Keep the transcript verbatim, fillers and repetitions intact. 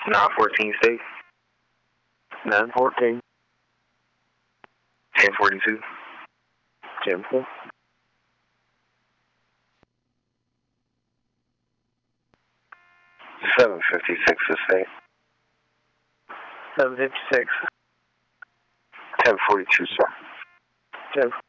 nine fourteen state. nine fourteen. ten forty-two. ten four. seven fifty-six to state. seven fifty-six. ten forty-two, sir. ten